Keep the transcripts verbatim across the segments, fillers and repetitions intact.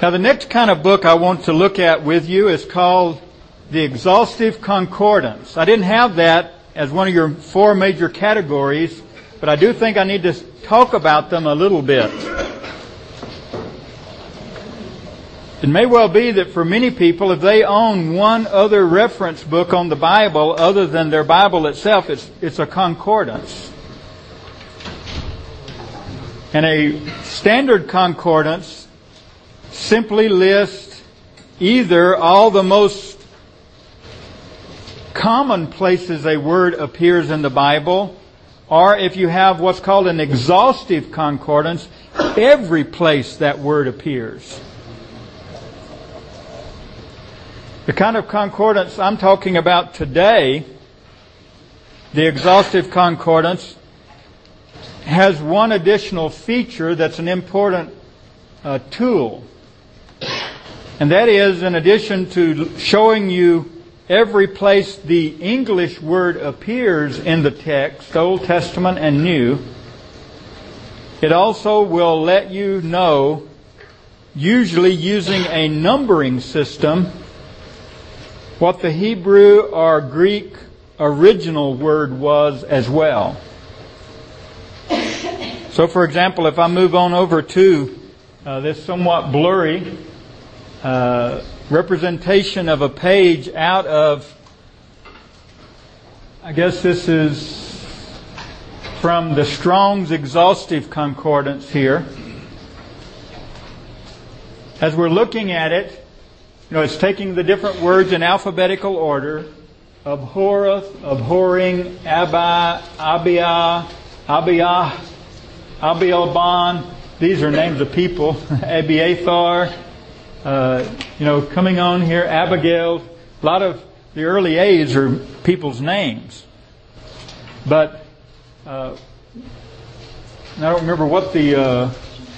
Now, the next kind of book I want to look at with you is called the Exhaustive Concordance. I didn't have that as one of your four major categories, but I do think I need to talk about them a little bit. It may well be that for many people, if they own one other reference book on the Bible other than their Bible itself, it's, it's a concordance. And a standard concordance simply lists either all the most common places a word appears in the Bible, or if you have what's called an exhaustive concordance, every place that word appears. The kind of concordance I'm talking about today, the exhaustive concordance, has one additional feature that's an important uh, tool. And that is, in addition to showing you every place the English word appears in the text, Old Testament and New, it also will let you know, usually using a numbering system, what the Hebrew or Greek original word was as well. So, for example, if I move on over to uh, this somewhat blurry uh, representation of a page out of, I guess this is from the Strong's Exhaustive Concordance here. As we're looking at it, you know, it's taking the different words in alphabetical order. Abhorreth, abhorring, Abba, Abia, Abiyah, Abialban. These are names of people. Abiathar. Uh, you know, coming on here, Abigail. A lot of the early A's are people's names. But uh, I don't remember what the uh,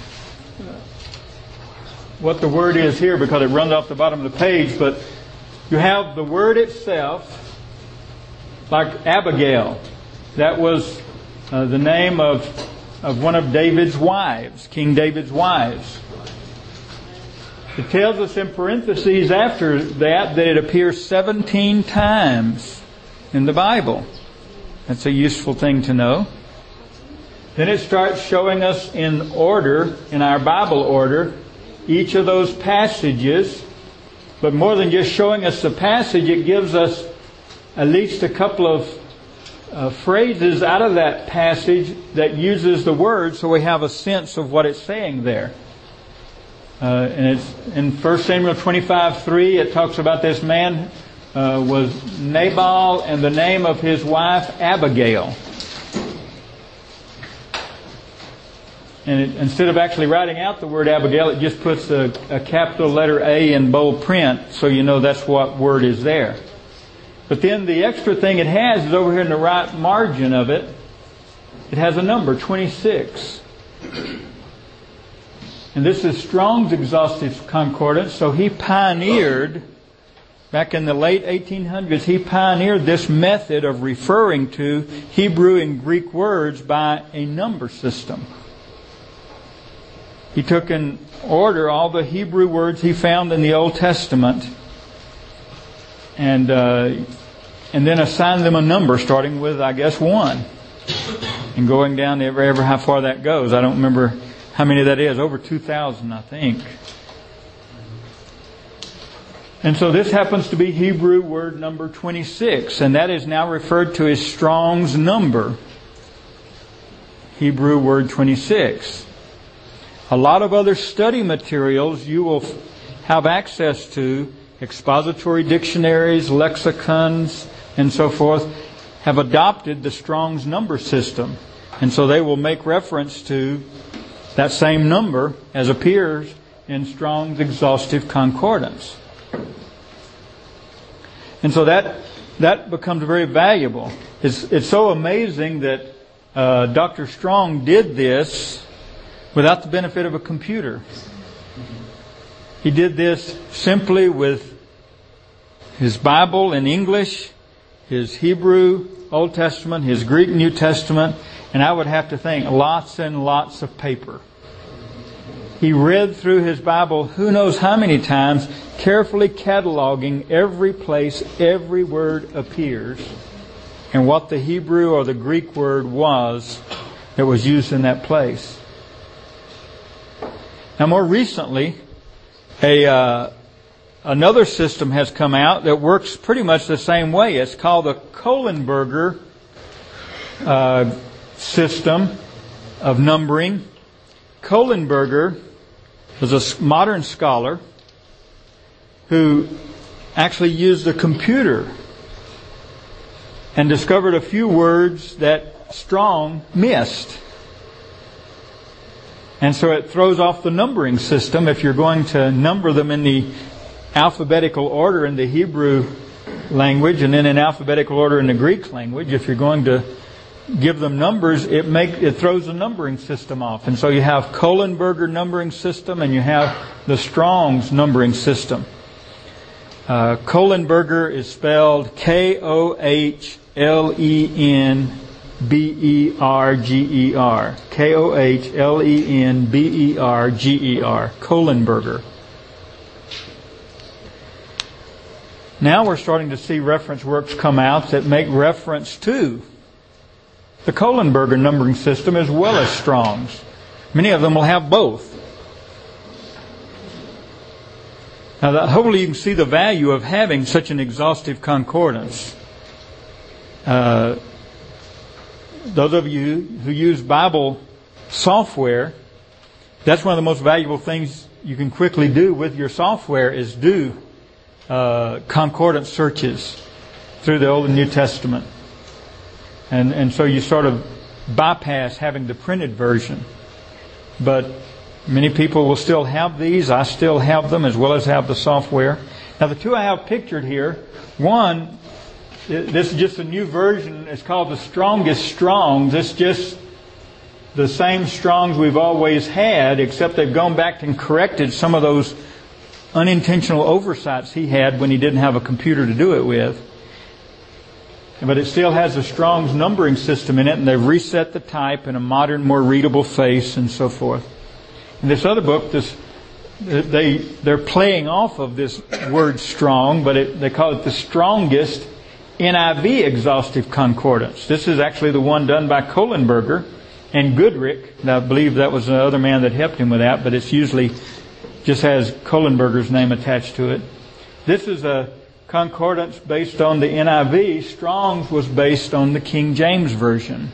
what the word is here because it runs off the bottom of the page. But you have the word itself, like Abigail. That was uh, the name of of one of David's wives, King David's wives. It tells us in parentheses after that that it appears seventeen times in the Bible. That's a useful thing to know. Then it starts showing us in order, in our Bible order, each of those passages. But more than just showing us the passage, it gives us at least a couple of uh, phrases out of that passage that uses the word so we have a sense of what it's saying there. Uh, and it's in First Samuel twenty-five three, it talks about this man uh, was Nabal and the name of his wife Abigail. And it, instead of actually writing out the word Abigail, it just puts a, a capital letter A in bold print so you know that's what word is there. But then the extra thing it has is over here in the right margin of it, it has a number, twenty-six. And this is Strong's Exhaustive Concordance. So he pioneered, back in the late eighteen hundreds, he pioneered this method of referring to Hebrew and Greek words by a number system. He took in order all the Hebrew words he found in the Old Testament and uh, and then assigned them a number, starting with, I guess, one. And going down ever, ever how far that goes. I don't remember how many that is. Over two thousand, I think. And so this happens to be Hebrew word number twenty-six. And that is now referred to as Strong's number. Hebrew word twenty-six. A lot of other study materials you will have access to, expository dictionaries, lexicons, and so forth, have adopted the Strong's number system. And so they will make reference to that same number as appears in Strong's Exhaustive Concordance. And so that that becomes very valuable. It's, it's so amazing that uh, Doctor Strong did this without the benefit of a computer. He did this simply with his Bible in English, his Hebrew Old Testament, his Greek New Testament, and I would have to think lots and lots of paper. he read through his Bible who knows how many times, carefully cataloging every place every word appears and what the Hebrew or the Greek word was that was used in that place. Now, more recently, a uh, another system has come out that works pretty much the same way. It's called the Kohlenberger uh, system of numbering. Kohlenberger was a modern scholar who actually used a computer and discovered a few words that Strong missed. And so it throws off the numbering system if you're going to number them in the alphabetical order in the Hebrew language and then in alphabetical order in the Greek language. If you're going to give them numbers, it make it throws the numbering system off. And so you have Kohlenberger numbering system and you have the Strong's numbering system. Uh, Kohlenberger is spelled K O H L E N B E R G E R. K O H L E N B E R G E R. Kohlenberger. Now we're starting to see reference works come out that make reference to the Kohlenberger numbering system as well as Strong's. Many of them will have both. Now, that, hopefully you can see the value of having such an exhaustive concordance. Uh, those of you who use Bible software, that's one of the most valuable things you can quickly do with your software is do uh, concordance searches through the Old and New Testament. And and so you sort of bypass having the printed version. But many people will still have these. I still have them as well as have the software. Now the two I have pictured here, one, this is just a new version. It's called the Strongest Strong's. It's just the same Strong's we've always had, except they've gone back and corrected some of those unintentional oversights he had when he didn't have a computer to do it with. But it still has a Strong's numbering system in it, and they've reset the type in a modern, more readable face and so forth. In this other book, this they they're playing off of this word strong, but it, they call it the Strongest N I V Exhaustive Concordance. This is actually the one done by Kohlenberger and Goodrick. Now, I believe that was the other man that helped him with that, but it's usually just has Kohlenberger's name attached to it. This is a concordance based on the N I V. Strong's was based on the King James Version.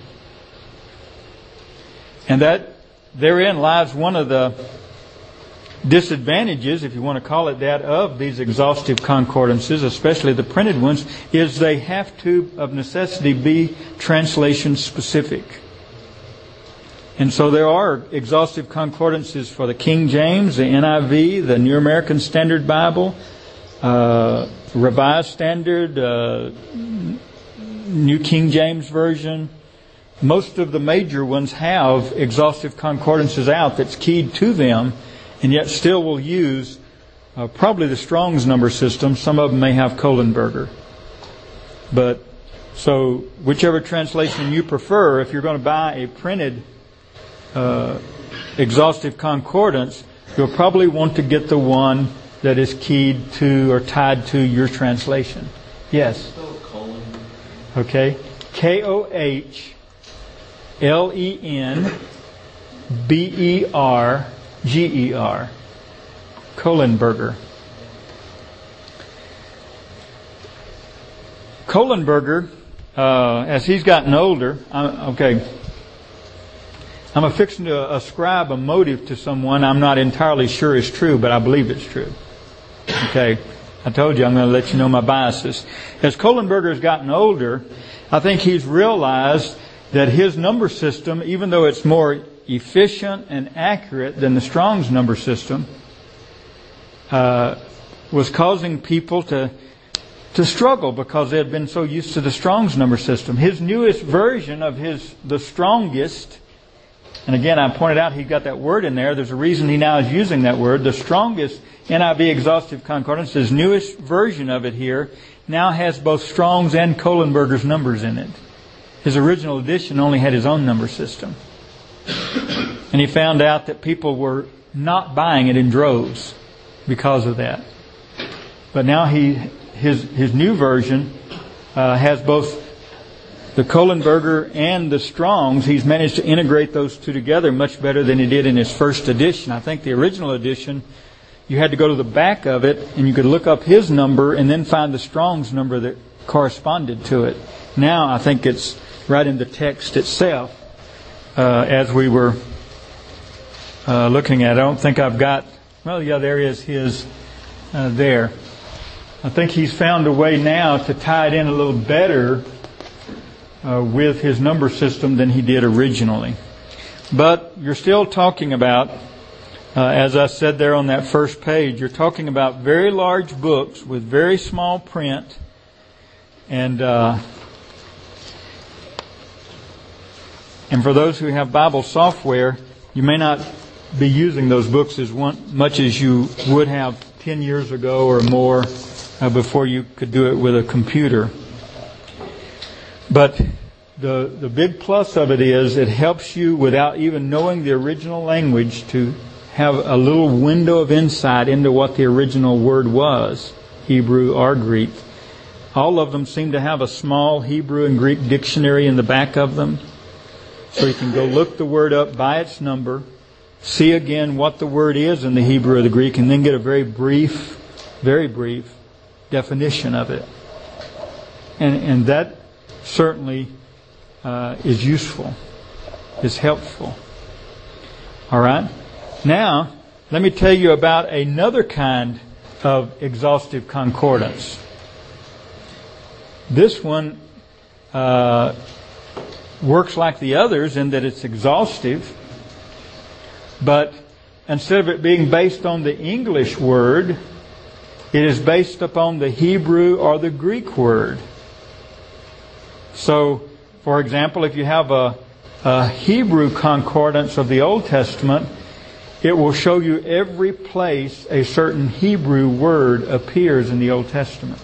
And that therein lies one of the disadvantages, if you want to call it that, of these exhaustive concordances, especially the printed ones, is they have to, of necessity, be translation specific. And so there are exhaustive concordances for the King James, the N I V, the New American Standard Bible, uh, Revised Standard, uh, New King James Version. Most of the major ones have exhaustive concordances out that's keyed to them, and yet still will use uh, probably the Strong's number system. Some of them may have Kohlenberger. But so whichever translation you prefer, if you're going to buy a printed uh, exhaustive concordance, you'll probably want to get the one that is keyed to or tied to your translation. Yes? Okay. K O H L E N B E R G E R. Kohlenberger. Kohlenberger, uh, as he's gotten older, I'm, okay, I'm fixing to ascribe a motive to someone I'm not entirely sure is true, but I believe it's true. Okay, I told you I'm going to let you know my biases. As Kohlenberger's gotten older, I think he's realized that his number system, even though it's more efficient and accurate than the Strong's number system, uh, was causing people to to struggle because they had been so used to the Strong's number system. His newest version of his the Strongest, and again I pointed out he got that word in there. There's a reason he now is using that word. The Strongest N I V Exhaustive Concordance, his newest version of it here, now has both Strong's and Kohlenberger's numbers in it. His original edition only had his own number system. And he found out that people were not buying it in droves because of that. But now he his his new version uh, has both the Kohlenberger and the Strong's. He's managed to integrate those two together much better than he did in his first edition. I think the original edition, you had to go to the back of it and you could look up his number and then find the Strong's number that corresponded to it. Now I think it's right in the text itself uh, as we were uh, looking at it. I don't think I've got, well, yeah, there is his uh, there. I think he's found a way now to tie it in a little better Uh, with his number system than he did originally. But you're still talking about, uh, as I said there on that first page, you're talking about very large books with very small print. And uh, and for those who have Bible software, you may not be using those books as one, much as you would have ten years ago or more uh, before you could do it with a computer. But the the big plus of it is it helps you, without even knowing the original language, to have a little window of insight into what the original word was, Hebrew or Greek. All of them seem to have a small Hebrew and Greek dictionary in the back of them. So you can go look the word up by its number, see again what the word is in the Hebrew or the Greek, and then get a very brief, very brief definition of it. And and that certainly uh, is useful, is helpful. All right? Now, let me tell you about another kind of exhaustive concordance. This one uh, works like the others in that it's exhaustive, but instead of it being based on the English word, it is based upon the Hebrew or the Greek word. So, for example, if you have a, a Hebrew concordance of the Old Testament, it will show you every place a certain Hebrew word appears in the Old Testament.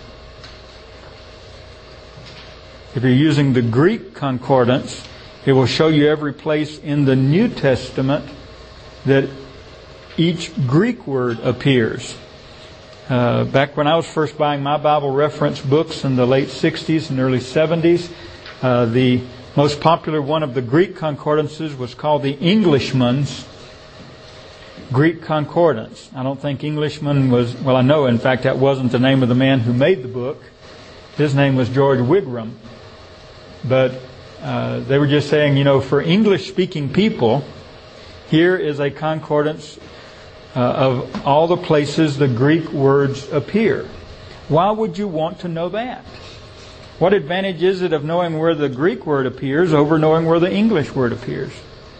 If you're using the Greek concordance, it will show you every place in the New Testament that each Greek word appears. Uh, back when I was first buying my Bible reference books in the late sixties and early seventies, uh, the most popular one of the Greek concordances was called the Englishman's Greek Concordance. I don't think Englishman was, well, I know, in fact, that wasn't the name of the man who made the book. His name was George Wigram. But uh, they were just saying, you know, for English-speaking people, here is a concordance uh, of all the places the Greek words appear. Why would you want to know that? What advantage is it of knowing where the Greek word appears over knowing where the English word appears?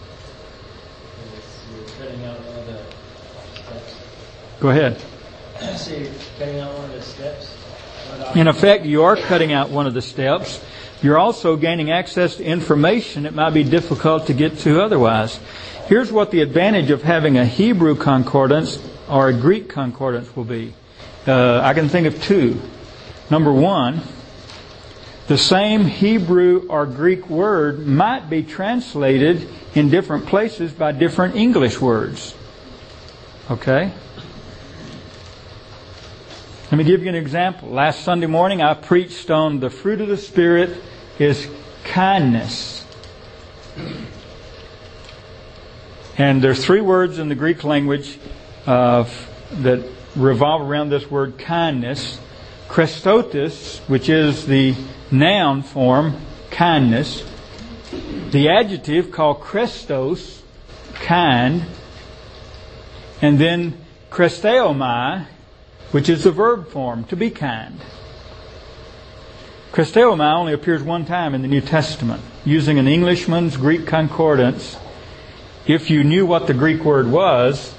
Go ahead. So you're cutting out one of the steps? In effect, you are cutting out one of the steps. You're also gaining access to information it might be difficult to get to otherwise. Here's what the advantage of having a Hebrew concordance or a Greek concordance will be. Uh, I can think of two. Number one, the same Hebrew or Greek word might be translated in different places by different English words. Okay? Let me give you an example. Last Sunday morning I preached on the fruit of the Spirit is kindness. And there's three words in the Greek language uh, that revolve around this word kindness. Christotes, which is the noun form, kindness. The adjective called Christos, kind. And then Christeomai, which is the verb form, to be kind. Christeomai only appears one time in the New Testament. Using an Englishman's Greek concordance, if you knew what the Greek word was,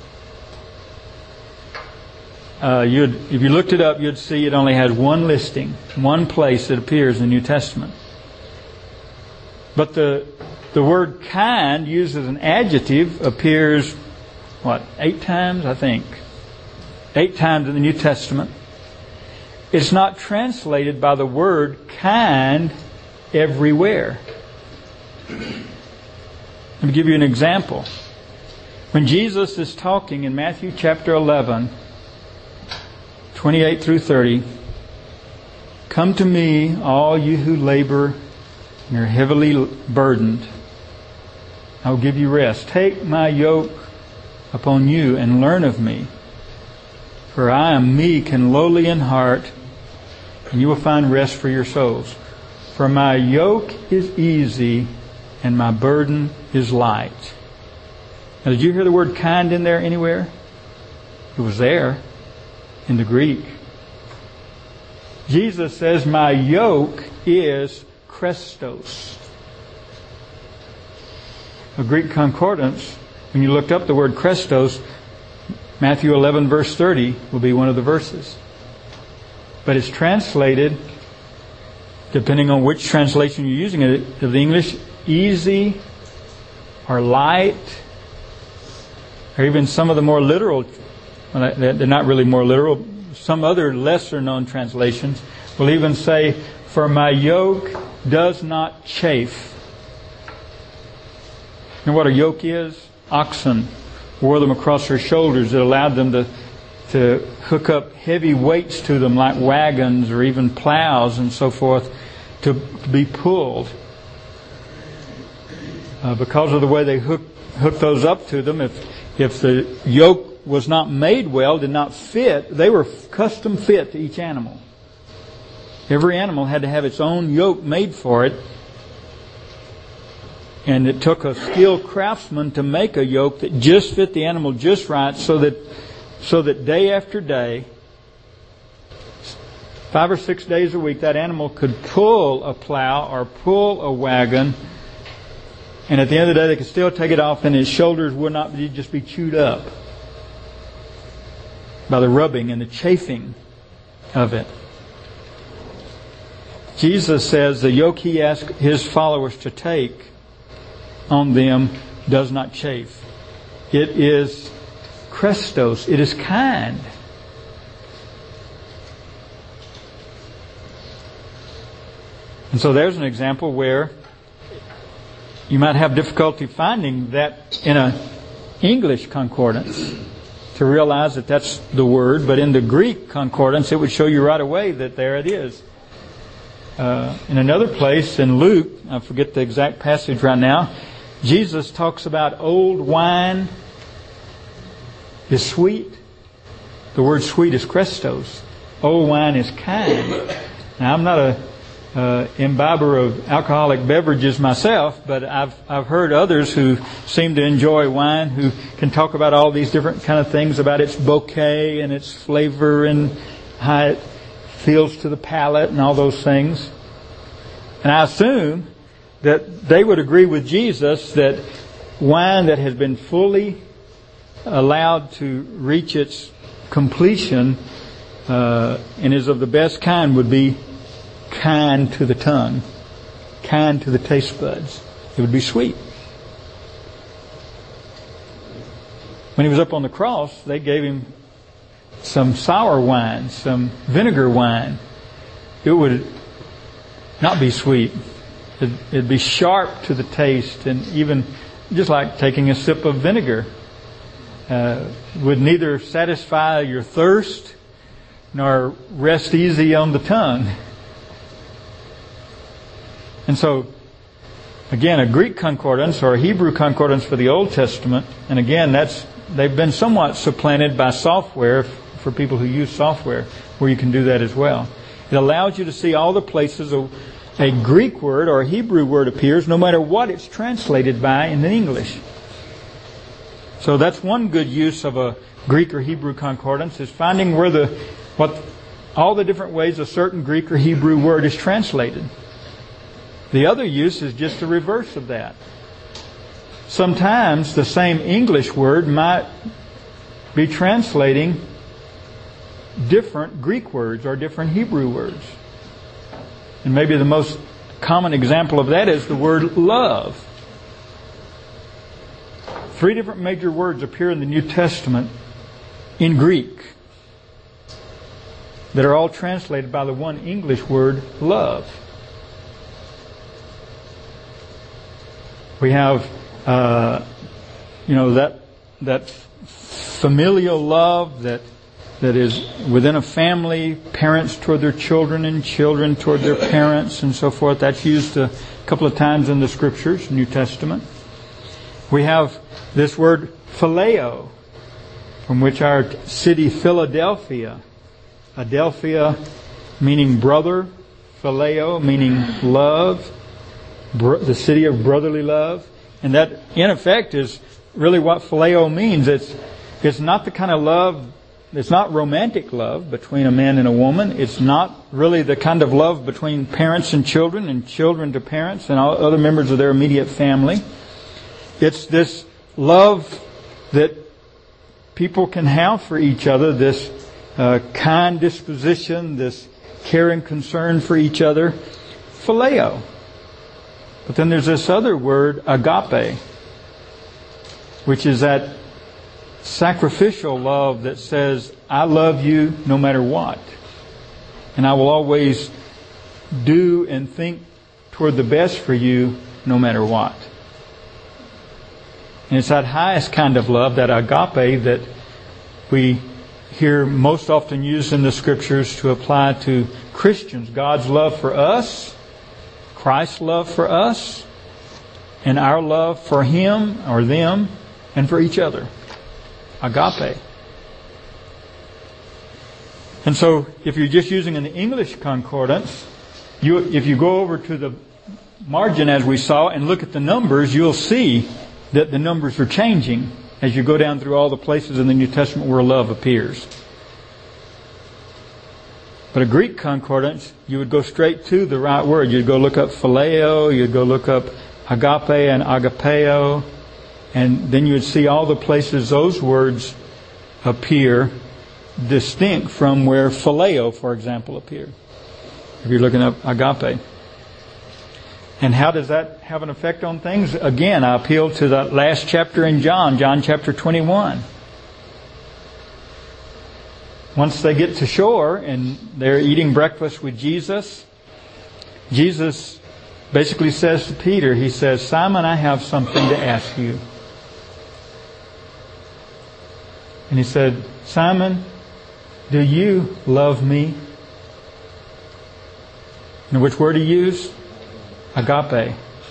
uh, you'd, if you looked it up, you'd see it only has one listing, one place it appears in the New Testament. But the the word kind, used as an adjective, appears, what, eight times, I think. Eight times in the New Testament. It's not translated by the word kind everywhere. Let me give you an example. When Jesus is talking in Matthew chapter eleven, twenty-eight through thirty, "Come to me, all you who labor and are heavily burdened. I will give you rest. Take my yoke upon you and learn of me. For I am meek and lowly in heart, and you will find rest for your souls. For my yoke is easy and my burden is light." Now, did you hear the word kind in there anywhere? It was there in the Greek. Jesus says, my yoke is Christos. A Greek concordance, when you looked up the word Christos, Matthew eleven verse thirty will be one of the verses. But it's translated, depending on which translation you're using it, of the English, easy or light, or even some of the more literal, well, they're not really more literal, some other lesser known translations will even say, for my yoke does not chafe. You know what a yoke is? Oxen wore them across their shoulders. It allowed them to, to hook up heavy weights to them like wagons or even plows and so forth to, to be pulled. Uh, because of the way they hook, hook those up to them, if, if the yoke was not made well, did not fit, they were custom fit to each animal. Every animal had to have its own yoke made for it. And it took a skilled craftsman to make a yoke that just fit the animal just right, so that so that day after day, five or six days a week, that animal could pull a plow or pull a wagon, and at the end of the day they could still take it off and his shoulders would not be, just be chewed up by the rubbing and the chafing of it. Jesus says the yoke He asked His followers to take on them does not chafe. It is Christos. It is kind. And so there's an example where you might have difficulty finding that in an English concordance to realize that that's the word, but in the Greek concordance it would show you right away that there it is. Uh, in another place in Luke, I forget the exact passage right now, Jesus talks about old wine is sweet. The word sweet is Christos. Old wine is kind. Now, I'm not a uh, imbiber of alcoholic beverages myself, but I've I've heard others who seem to enjoy wine who can talk about all these different kind of things about its bouquet and its flavor and how it feels to the palate and all those things. And I assume that they would agree with Jesus that wine that has been fully allowed to reach its completion uh, and is of the best kind would be kind to the tongue, kind to the taste buds. It would be sweet. When He was up on the cross, they gave Him some sour wine, some vinegar wine. It would not be sweet. It'd, it'd be sharp to the taste, and even just like taking a sip of vinegar. Uh, would neither satisfy your thirst nor rest easy on the tongue. And so, again, a Greek concordance or a Hebrew concordance for the Old Testament, and again, that's they've been somewhat supplanted by software for people who use software, where you can do that as well. It allows you to see all the places a, a Greek word or a Hebrew word appears, no matter what it's translated by in the English. So that's one good use of a Greek or Hebrew concordance, is finding where the what all the different ways a certain Greek or Hebrew word is translated. The other use is just the reverse of that. Sometimes the same English word might be translating different Greek words or different Hebrew words. And maybe the most common example of that is the word love. Three different major words appear in the New Testament in Greek that are all translated by the one English word, love. We have, uh, you know, that that familial love that that is within a family, parents toward their children and children toward their parents and so forth. That's used a couple of times in the Scriptures, New Testament. We have this word phileo, from which our city Philadelphia, Adelphia meaning brother, phileo meaning love, the city of brotherly love. And that, in effect, is really what phileo means. It's it's not the kind of love, it's not romantic love between a man and a woman. It's not really the kind of love between parents and children and children to parents and all other members of their immediate family. It's this love that people can have for each other, this uh, kind disposition, this care and concern for each other, phileo. But then there's this other word, agape, which is that sacrificial love that says, I love you no matter what. And I will always do and think toward the best for you no matter what. And it's that highest kind of love, that agape, that we hear most often used in the Scriptures to apply to Christians. God's love for us, Christ's love for us, and our love for Him or them and for each other. Agape. And so, if you're just using an English concordance, you, if you go over to the margin as we saw and look at the numbers, you'll see that the numbers are changing as you go down through all the places in the New Testament where love appears. But a Greek concordance, you would go straight to the right word. You'd go look up phileo, you'd go look up agape and agapeo, and then you would see all the places those words appear distinct from where phileo, for example, appeared. If you're looking up agape. And how does that have an effect on things? Again, I appeal to the last chapter in John, John chapter twenty-one. Once they get to shore and they're eating breakfast with Jesus, Jesus basically says to Peter, He says, Simon, I have something to ask you. And He said, Simon, do you love me? And which word He used? Agape.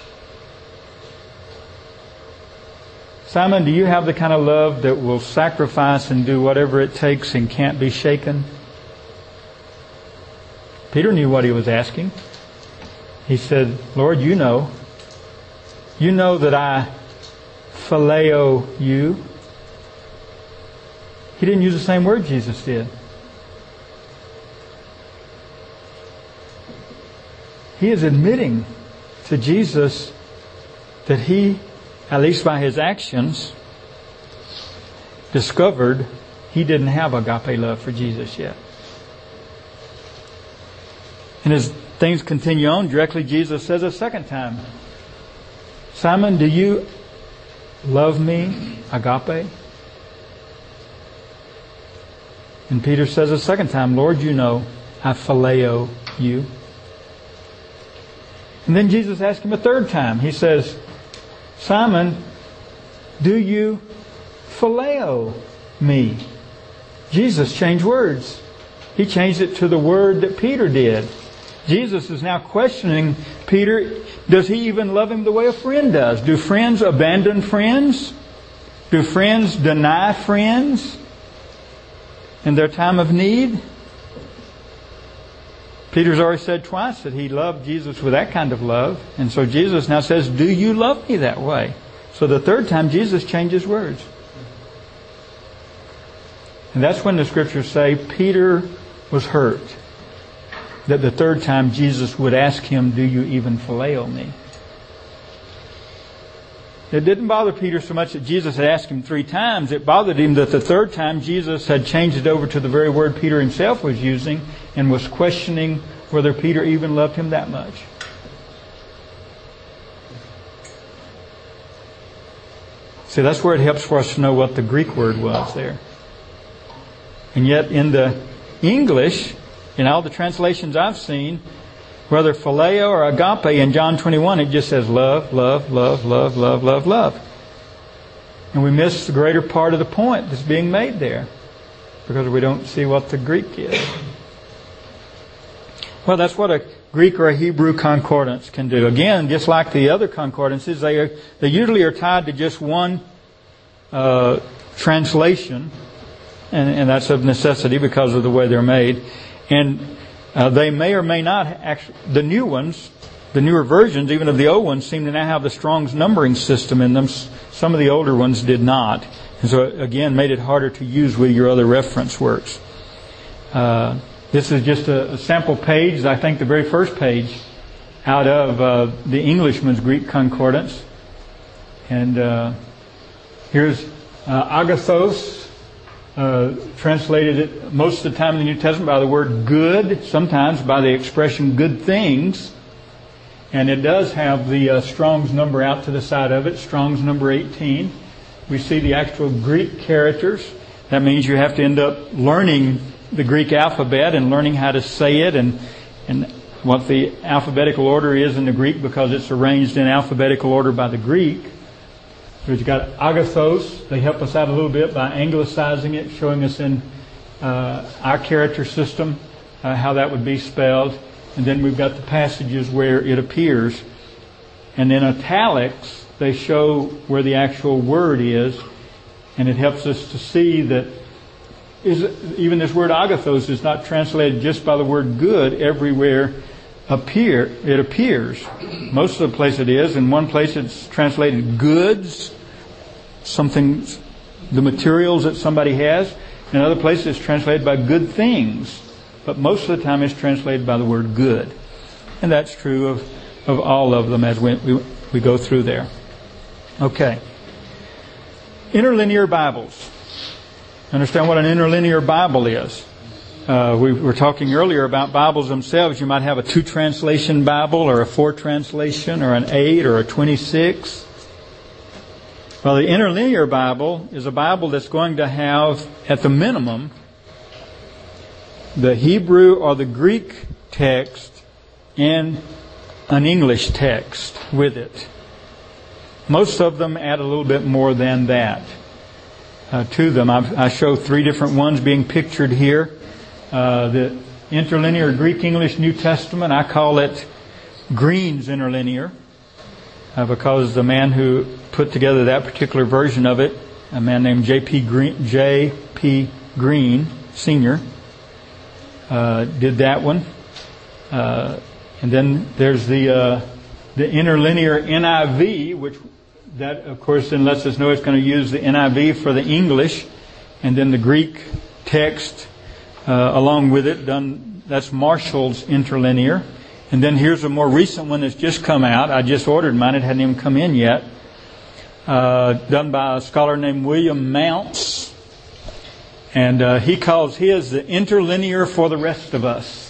Simon, do you have the kind of love that will sacrifice and do whatever it takes and can't be shaken? Peter knew what he was asking. He said, Lord, you know. You know that I phileo you. He didn't use the same word Jesus did. He is admitting to Jesus that he, at least by his actions, discovered he didn't have agape love for Jesus yet. And as things continue on, directly Jesus says a second time, Simon, do you love me, agape? And Peter says a second time, Lord, you know, I phileo you. And then Jesus asks him a third time. He says, Simon, do you phileo me? Jesus changed words. He changed it to the word that Peter did. Jesus is now questioning Peter, does he even love him the way a friend does? Do friends abandon friends? Do friends deny friends in their time of need? Peter's already said twice that he loved Jesus with that kind of love. And so Jesus now says, do you love me that way? So the third time Jesus changes words. And that's when the Scriptures say Peter was hurt. That the third time Jesus would ask him, do you even phileo me? It didn't bother Peter so much that Jesus had asked him three times. It bothered him that the third time Jesus had changed it over to the very word Peter himself was using and was questioning whether Peter even loved him that much. See, that's where it helps for us to know what the Greek word was there. And yet in the English, in all the translations I've seen, whether phileo or agape in John twenty-one, it just says love, love, love, love, love, love, love. And we miss the greater part of the point that's being made there because we don't see what the Greek is. Well, that's what a Greek or a Hebrew concordance can do. Again, just like the other concordances, they are, they usually are tied to just one uh, translation, and, and that's of necessity because of the way they're made. And uh, they may or may not actually, the new ones, the newer versions, even of the old ones, seem to now have the Strong's numbering system in them. Some of the older ones did not. And so, again, made it harder to use with your other reference works. Uh, this is just a, a sample page, I think the very first page, out of uh, the Englishman's Greek Concordance. And uh, here's uh, agathos, uh, translated it most of the time in the New Testament by the word good, sometimes by the expression good things. And it does have the uh, Strong's number out to the side of it, Strong's number eighteen. We see the actual Greek characters. That means you have to end up learning the Greek alphabet and learning how to say it and and what the alphabetical order is in the Greek because it's arranged in alphabetical order by the Greek. So you've got agathos. They help us out a little bit by anglicizing it, showing us in uh, our character system uh, how that would be spelled. And then we've got the passages where it appears. And in italics, they show where the actual word is. And it helps us to see that is, even this word agathos is not translated just by the word good everywhere appear it appears. Most of the place it is. In one place it's translated goods, something, the materials that somebody has. In another place it's translated by good things. But most of the time it's translated by the word good. And that's true of, of all of them as we, we, we go through there. Okay. Interlinear Bibles. Understand what an interlinear Bible is. Uh, we were talking earlier about Bibles themselves. You might have a two translation Bible or a four translation or an eight or a twenty-six. Well, the interlinear Bible is a Bible that's going to have, at the minimum, the Hebrew or the Greek text and an English text with it. Most of them add a little bit more than that uh, to them. I've, I show three different ones being pictured here. Uh, the Interlinear Greek-English New Testament, I call it Green's Interlinear uh, because the man who put together that particular version of it, a man named J P Green, J P Green Senior, Uh, did that one, uh, and then there's the uh, the interlinear N I V, which that of course then lets us know it's going to use the N I V for the English, and then the Greek text uh, along with it. Done that's Marshall's interlinear, and then here's a more recent one that's just come out. I just ordered mine; it hadn't even come in yet. Uh, done by a scholar named William Mounts. And uh, he calls his the interlinear for the rest of us.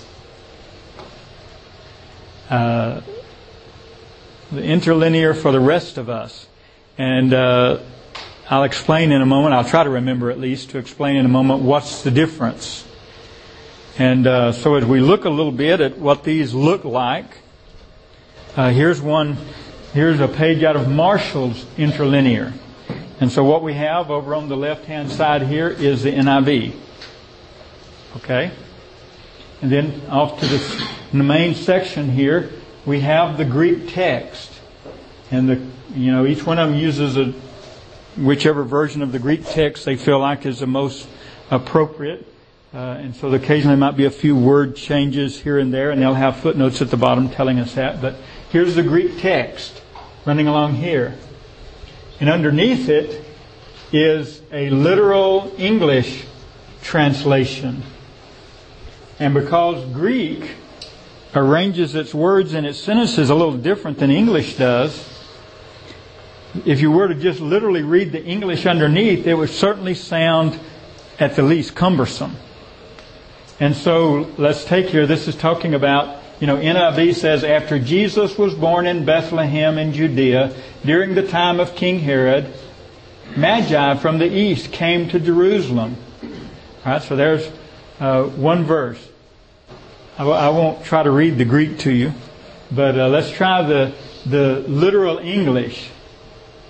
Uh, the interlinear for the rest of us. And uh, I'll explain in a moment, I'll try to remember at least to explain in a moment what's the difference. And uh, so as we look a little bit at what these look like, uh, here's one, here's a page out of Marshall's interlinear. And so what we have over on the left-hand side here is the N I V. Okay? And then off to this, in the main section here, we have the Greek text. And the you know, each one of them uses a whichever version of the Greek text they feel like is the most appropriate. Uh, and so occasionally there might be a few word changes here and there, and they'll have footnotes at the bottom telling us that. But here's the Greek text running along here. And underneath it is a literal English translation. And because Greek arranges its words and its sentences a little different than English does, if you were to just literally read the English underneath, it would certainly sound at the least cumbersome. And so let's take here, this is talking about, you know, N I V says, after Jesus was born in Bethlehem in Judea, during the time of King Herod, Magi from the east came to Jerusalem. All right, so there's uh, one verse. I, w- I won't try to read the Greek to you, but uh, let's try the, the literal English.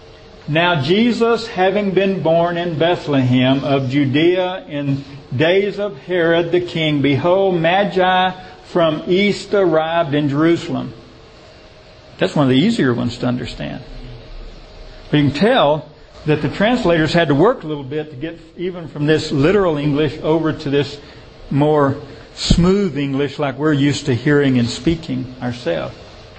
Now Jesus, having been born in Bethlehem of Judea in days of Herod the king, behold, Magi from east arrived in Jerusalem. That's one of the easier ones to understand. But you can tell that the translators had to work a little bit to get even from this literal English over to this more smooth English like we're used to hearing and speaking ourselves.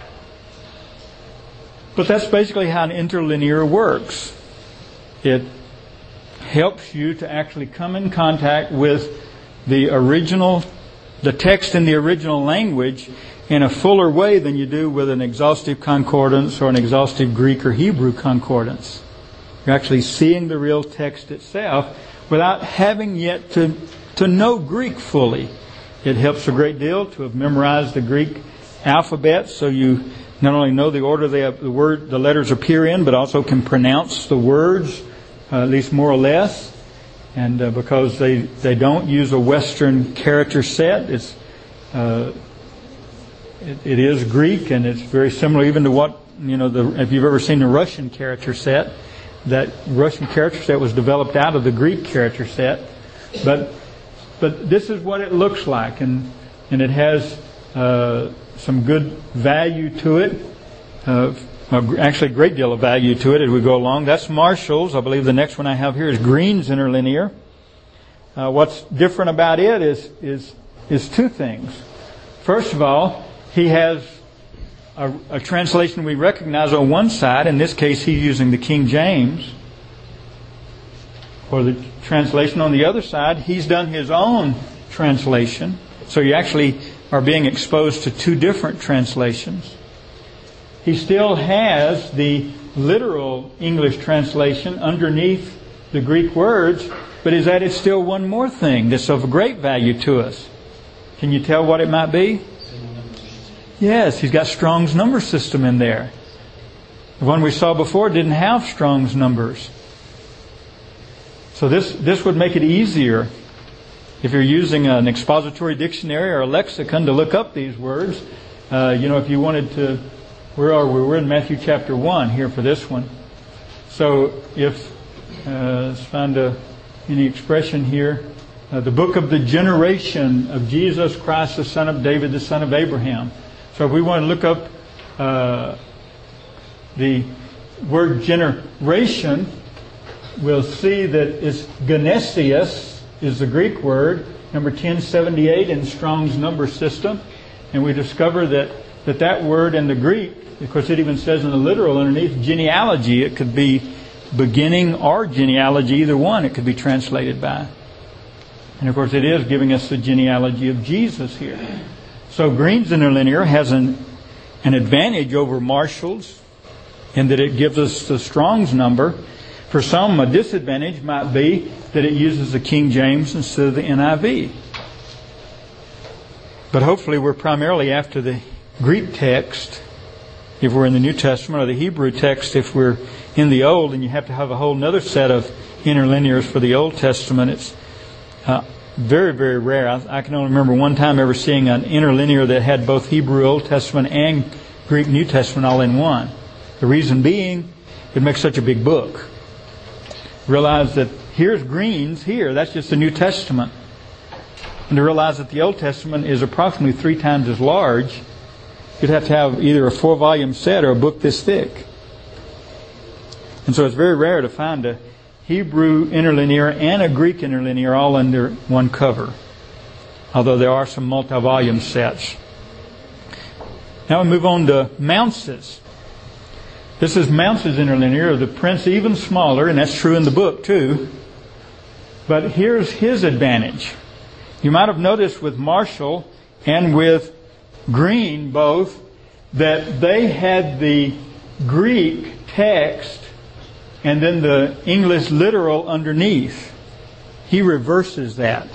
But that's basically how an interlinear works. It helps you to actually come in contact with the original, the text in the original language in a fuller way than you do with an exhaustive concordance or an exhaustive Greek or Hebrew concordance. You're actually seeing the real text itself without having yet to, to know Greek fully. It helps a great deal to have memorized the Greek alphabet so you not only know the order they have, the word, the letters appear in, but also can pronounce the words, uh, at least more or less. And uh, because they, they don't use a Western character set, it's uh, it, it is Greek, and it's very similar even to what, you know, the, if you've ever seen the Russian character set, that Russian character set was developed out of the Greek character set. But but this is what it looks like, and and it has uh, some good value to it. Uh, actually, a great deal of value to it as we go along. That's Marshall's. I believe the next one I have here is Green's Interlinear. Uh, what's different about it is is is two things. First of all, he has a, a translation we recognize on one side. In this case, he's using the King James. Or the translation on the other side, he's done his own translation. So you actually are being exposed to two different translations. He still has the literal English translation underneath the Greek words, but he's added still one more thing that's of great value to us. Can you tell what it might be? Yes, he's got Strong's number system in there. The one we saw before didn't have Strong's numbers. So this, this would make it easier if you're using an expository dictionary or a lexicon to look up these words. Uh, you know, if you wanted to, where are we? We're in Matthew chapter one here for this one. So if, uh, let's find a, any expression here. Uh, the book of the generation of Jesus Christ, the son of David, the son of Abraham. So if we want to look up uh, the word generation, we'll see that it's Genesius is the Greek word, number ten seventy-eight in Strong's number system. And we discover that that, that word in the Greek, of course it even says in the literal underneath, genealogy. It could be beginning or genealogy, either one it could be translated by. And of course it is giving us the genealogy of Jesus here. So Green's Interlinear has an, an advantage over Marshall's in that it gives us the Strong's number. For some, a disadvantage might be that it uses the King James instead of the N I V. But hopefully we're primarily after the Greek text if we're in the New Testament, or the Hebrew text if we're in the Old, and you have to have a whole other set of interlinears for the Old Testament. It's uh, very, very rare. I, I can only remember one time ever seeing an interlinear that had both Hebrew Old Testament and Greek New Testament all in one. The reason being, it makes such a big book. Realize that here's Green's here. That's just the New Testament. And to realize that the Old Testament is approximately three times as large, you'd have to have either a four-volume set or a book this thick. And so it's very rare to find a Hebrew interlinear and a Greek interlinear all under one cover. Although there are some multi-volume sets. Now we move on to Mounce's. This is Mounce's interlinear of the Prince, even smaller, and that's true in the book too. But here's his advantage. You might have noticed with Marshall and with Green both that they had the Greek text and then the English literal underneath. He reverses that.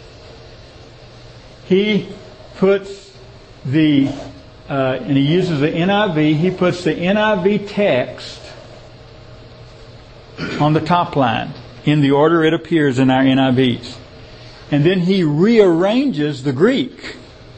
He puts the Uh, and he uses the N I V. He puts the N I V text on the top line in the order it appears in our N I Vs. And then he rearranges the Greek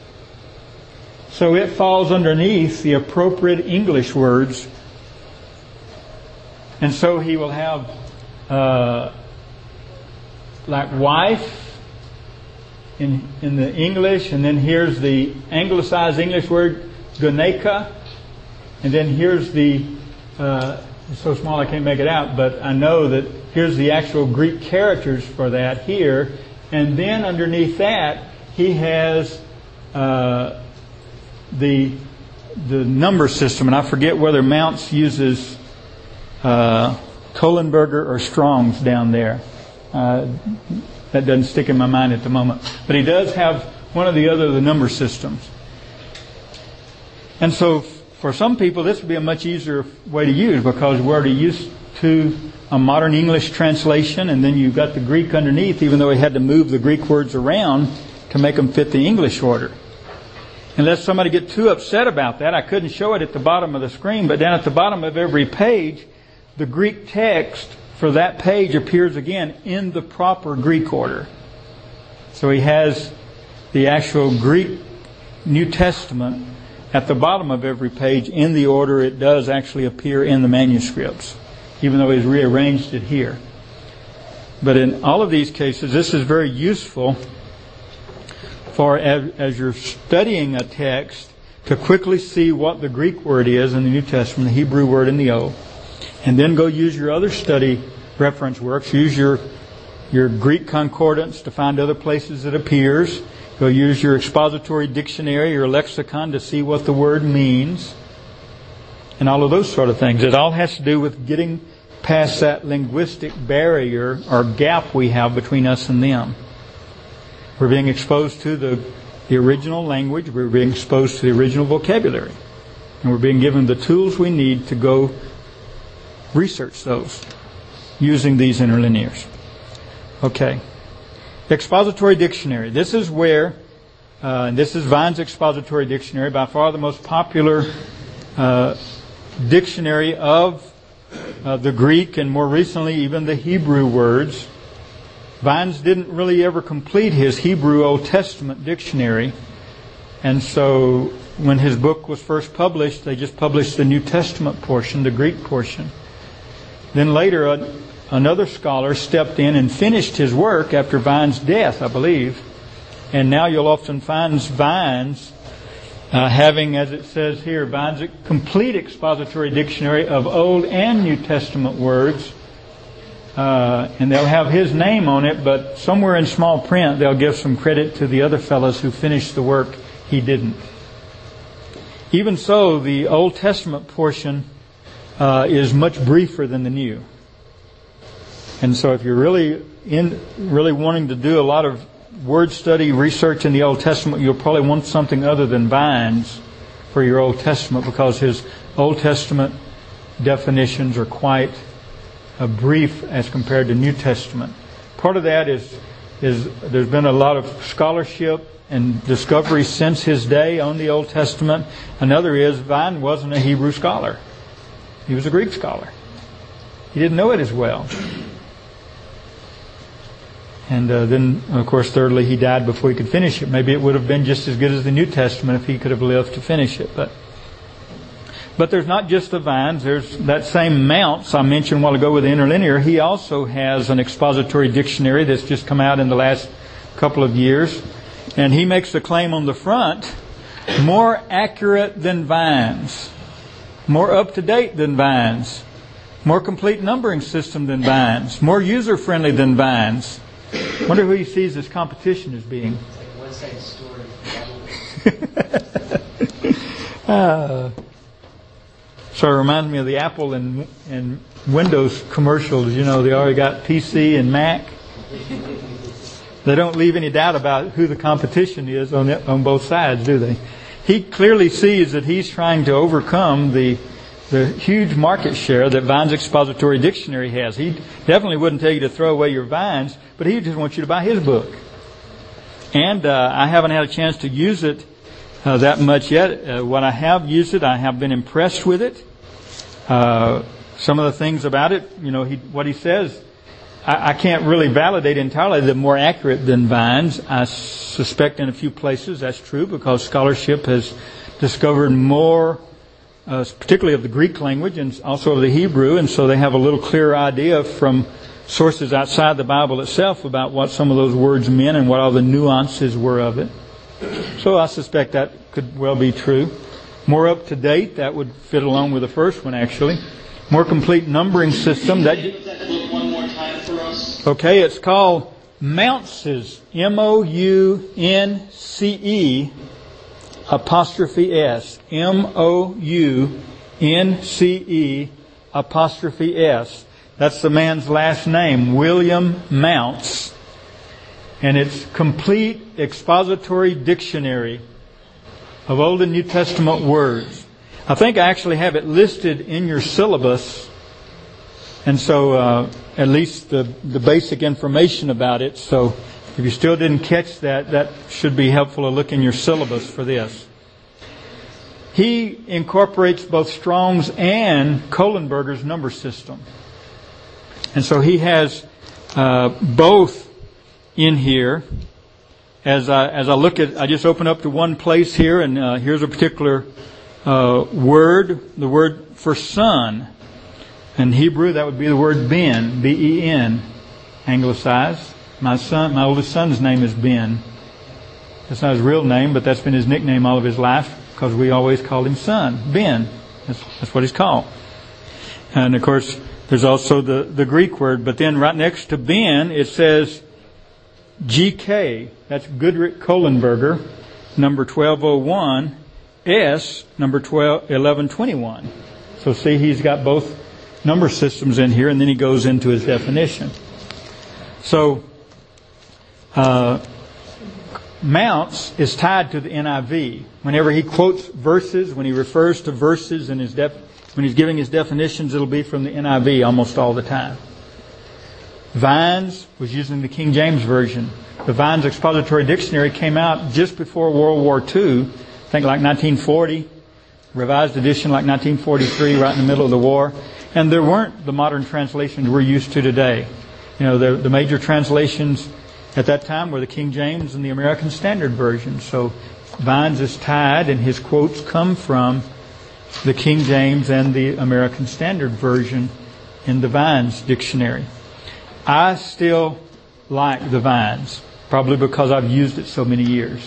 so it falls underneath the appropriate English words And so he will have uh, like wife in in the English, and then here's the anglicized English word goneka, and then here's the uh, it's so small I can't make it out, but I know that here's the actual Greek characters for that here, and then underneath that he has uh, the the number system, and I forget whether Mounts uses uh, Kohlenberger or Strong's down there. Uh, that doesn't stick in my mind at the moment. But he does have one or the other of the number systems. And so for some people this would be a much easier way to use, because we're already used to a modern English translation, and then you've got the Greek underneath, even though he had to move the Greek words around to make them fit the English order. Unless somebody get too upset about that, I couldn't show it at the bottom of the screen, but down at the bottom of every page, the Greek text for that page appears again in the proper Greek order. So he has the actual Greek New Testament at the bottom of every page in the order it does actually appear in the manuscripts, even though he's rearranged it here. But in all of these cases, this is very useful for as, as you're studying a text to quickly see what the Greek word is in the New Testament, the Hebrew word in the Old, and then go use your other study reference works. Use your your Greek concordance to find other places it appears. Go use your expository dictionary, your lexicon, to see what the word means, and all of those sort of things. It all has to do with getting past that linguistic barrier or gap we have between us and them. We're being exposed to the, the original language. We're being exposed to the original vocabulary. And we're being given the tools we need to go research those using these interlinears. Okay. Expository dictionary. This is where, uh, and this is Vine's Expository Dictionary, by far the most popular uh, dictionary of uh, the Greek and more recently even the Hebrew words. Vines didn't really ever complete his Hebrew Old Testament dictionary, and so when his book was first published, they just published the New Testament portion, the Greek portion. Then later, a, another scholar stepped in and finished his work after Vine's death, I believe. And now you'll often find Vine's uh, having, as it says here, Vine's complete expository dictionary of Old and New Testament words. Uh, and they'll have his name on it, but somewhere in small print they'll give some credit to the other fellows who finished the work he didn't. Even so, the Old Testament portion uh, is much briefer than the New. And so if you're really in, really wanting to do a lot of word study, research in the Old Testament, you'll probably want something other than Vine's for your Old Testament, because his Old Testament definitions are quite a brief as compared to New Testament. Part of that is is there's been a lot of scholarship and discovery since his day on the Old Testament. Another is Vine wasn't a Hebrew scholar. He was a Greek scholar. He didn't know it as well. And uh, then, of course, thirdly, he died before he could finish it. Maybe it would have been just as good as the New Testament if he could have lived to finish it. But But there's not just the Vines. There's that same Mounts I mentioned a while ago with the interlinear. He also has an expository dictionary that's just come out in the last couple of years. And he makes the claim on the front, more accurate than Vine's, more up-to-date than Vine's, more complete numbering system than Vine's, more user-friendly than Vine's. Wonder who he sees his competition as being. It's like a one-side story. uh, So it reminds me of the Apple and and Windows commercials. You know, they already got P C and Mac. They don't leave any doubt about who the competition is on the, on both sides, do they? He clearly sees that he's trying to overcome the the huge market share that Vine's Expository Dictionary has. He definitely wouldn't tell you to throw away your Vines, but he just wants you to buy his book. And uh, I haven't had a chance to use it uh, that much yet. Uh, when I have used it, I have been impressed with it. Uh, some of the things about it, you know, he, what he says, I, I can't really validate entirely that more accurate than Vine's. I suspect in a few places that's true, because scholarship has discovered more uh, particularly of the Greek language and also of the Hebrew, and so they have a little clearer idea from sources outside the Bible itself about what some of those words meant and what all the nuances were of it. So I suspect that could well be true. More up to date, that would fit along with the first one actually. More complete numbering system. That, that book one more time for us? Okay, it's called Mounce's, M O U N C E apostrophe S. M O U N C E apostrophe S. That's the man's last name, William Mounce. And it's complete expository dictionary of Old and New Testament words. I think I actually have it listed in your syllabus. And so uh, at least the, the basic information about it. So if you still didn't catch that, that should be helpful to look in your syllabus for this. He incorporates both Strong's and Kohlenberger's number system. And so he has uh, both in here. As I, as I look at, I just open up to one place here, and uh, here's a particular uh, word, the word for son. In Hebrew, that would be the word Ben, B E N, anglicized. My son, my oldest son's name is Ben. That's not his real name, but that's been his nickname all of his life because we always called him son, Ben. That's, that's what he's called. And of course, there's also the, the Greek word, but then right next to Ben, it says G K. That's Goodrich Kohlenberger, number twelve oh one. S, number twelve, eleven twenty-one. So see, he's got both number systems in here, and then he goes into his definition. So, uh, Mounce is tied to the N I V. Whenever he quotes verses, when he refers to verses in his def- when he's giving his definitions, it'll be from the N I V almost all the time. Vines was using the King James Version. The Vines Expository Dictionary came out just before World War Two, I think like nineteen forty, revised edition like nineteen forty-three, right in the middle of the war. And there weren't the modern translations we're used to today. You know, the, the major translations at that time were the King James and the American Standard Version. So Vines is tied, and his quotes come from the King James and the American Standard Version in the Vines Dictionary. I still like the Vines, probably because I've used it so many years.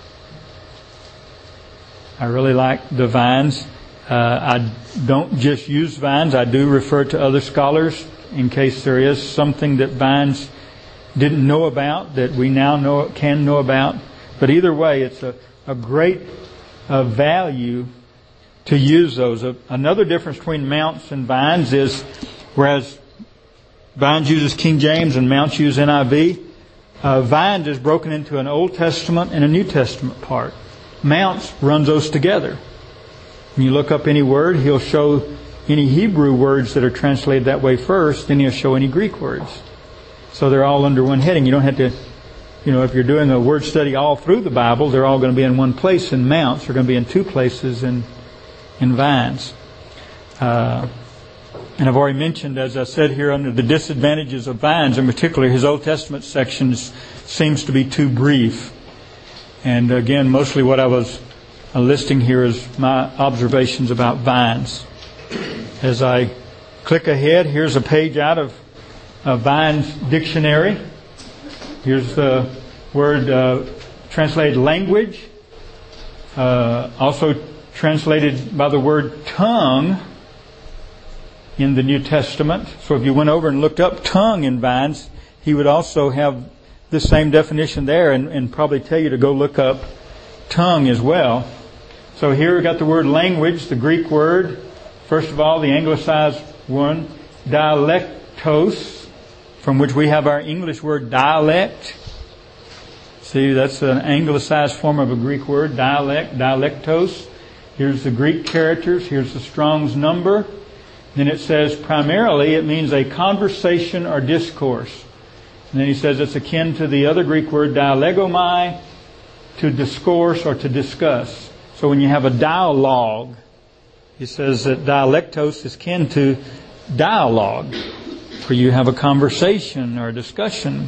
I really like the Vines. Uh, I don't just use Vines. I do refer to other scholars in case there is something that Vines didn't know about that we now know can know about. But either way, it's a, a great uh, value to use those. Uh, another difference between Mounce and Vines is, whereas Vines uses King James and Mounce uses N I V, uh, Vines is broken into an Old Testament and a New Testament part. Mounce runs those together. When you look up any word, he'll show any Hebrew words that are translated that way first, then he'll show any Greek words. So they're all under one heading. You don't have to, you know, if you're doing a word study all through the Bible, they're all going to be in one place in Mounce. They're going to be in two places in, in Vines. Uh, and I've already mentioned, as I said here, under the disadvantages of Vines, in particular, his Old Testament sections seems to be too brief. And again, mostly what I was listing here is my observations about Vines. As I click ahead, here's a page out of a Vines dictionary. Here's the word uh, translated language, uh, also translated by the word tongue in the New Testament. So if you went over and looked up tongue in Vines, he would also have the same definition there, and, and probably tell you to go look up tongue as well. So here we've got the word language, the Greek word. First of all, the anglicized one, dialectos, from which we have our English word dialect. See, that's an anglicized form of a Greek word, dialect, dialectos. Here's the Greek characters. Here's the Strong's number. Then it says primarily it means a conversation or discourse. And then he says it's akin to the other Greek word dialegomai, to discourse or to discuss. So when you have a dialogue, he says that dialectos is akin to dialogue, where you have a conversation or a discussion.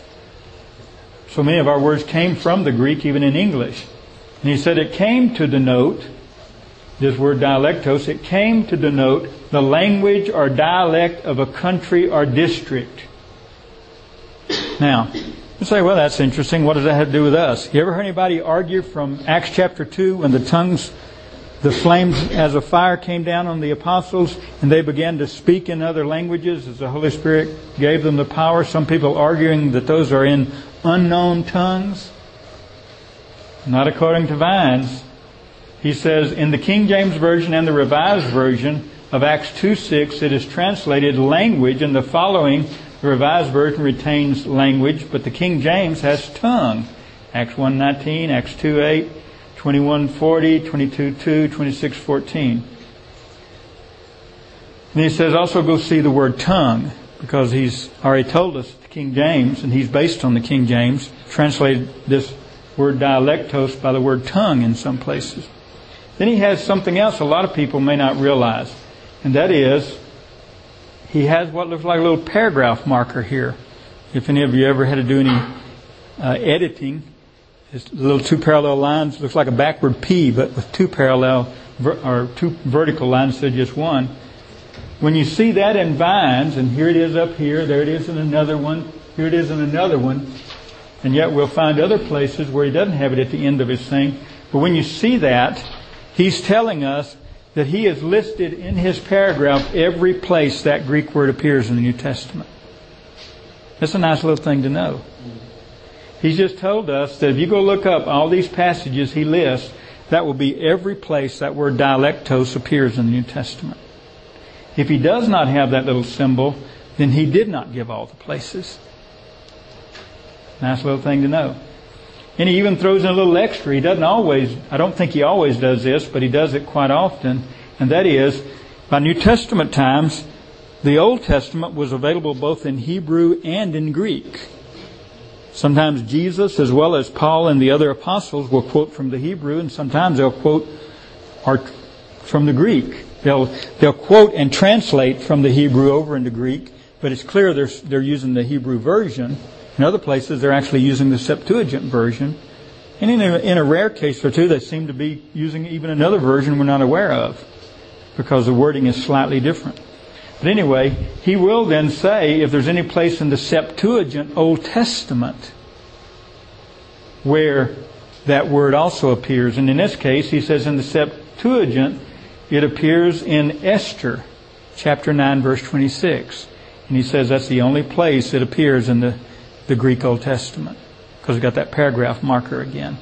So many of our words came from the Greek, even in English. And he said it came to denote this word dialectos, it came to denote the language or dialect of a country or district. Now, you say, well, that's interesting. What does that have to do with us? You ever heard anybody argue from Acts chapter two when the tongues, the flames as a fire came down on the apostles and they began to speak in other languages as the Holy Spirit gave them the power? Some people arguing that those are in unknown tongues. Not according to Vines. He says in the King James Version and the Revised Version of Acts two six, it is translated language, and the following, the Revised Version retains language, but the King James has tongue. Acts one nineteen, Acts two eight, twenty-one forty, twenty-two two, twenty-six fourteen. And he says also go see the word tongue, because he's already told us the King James, and he's based on the King James, translated this word dialectos by the word tongue in some places. Then he has something else a lot of people may not realize, and that is he has what looks like a little paragraph marker here. If any of you ever had to do any uh, editing, it's little two parallel lines, looks like a backward P, but with two parallel ver- or two vertical lines instead of just one. When you see that in Vines, and here it is up here, there it is in another one, here it is in another one, and yet we'll find other places where he doesn't have it at the end of his thing. But when you see that, he's telling us that he has listed in his paragraph every place that Greek word appears in the New Testament. That's a nice little thing to know. He's just told us that if you go look up all these passages he lists, that will be every place that word dialectos appears in the New Testament. If he does not have that little symbol, then he did not give all the places. Nice little thing to know. And he even throws in a little extra. He doesn't always, I don't think he always does this, but he does it quite often. And that is, by New Testament times, the Old Testament was available both in Hebrew and in Greek. Sometimes Jesus, as well as Paul and the other apostles, will quote from the Hebrew, and sometimes they'll quote from the Greek. They'll they'll quote and translate from the Hebrew over into Greek, but it's clear they're they're using the Hebrew version. In other places, they're actually using the Septuagint version. And in a, in a rare case or two, they seem to be using even another version we're not aware of, because the wording is slightly different. But anyway, he will then say, if there's any place in the Septuagint Old Testament where that word also appears. And in this case, he says in the Septuagint, it appears in Esther, chapter nine, verse twenty-six. And he says that's the only place it appears in the the Greek Old Testament, because we've got that paragraph marker again.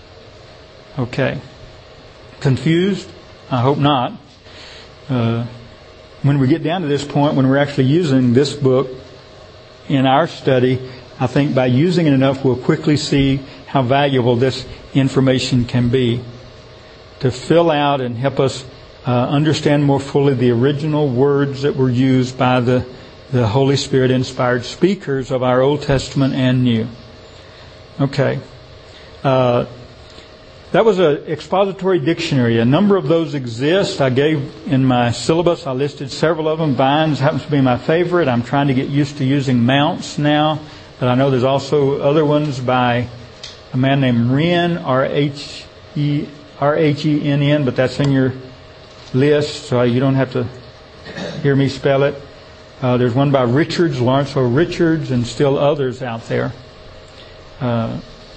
Okay. Confused? I hope not. Uh, when we get down to this point, when we're actually using this book in our study, I think by using it enough, we'll quickly see how valuable this information can be to fill out and help us uh, understand more fully the original words that were used by the the Holy Spirit-inspired speakers of our Old Testament and New. Okay. Uh, that was an expository dictionary. A number of those exist. I gave in my syllabus, I listed several of them. Vines happens to be my favorite. I'm trying to get used to using Mounts now. But I know there's also other ones by a man named Wren, R H E R H E N N, but that's in your list, so you don't have to hear me spell it. Uh, there's one by Richards, Lawrence O. Richards, and still others out there. Uh,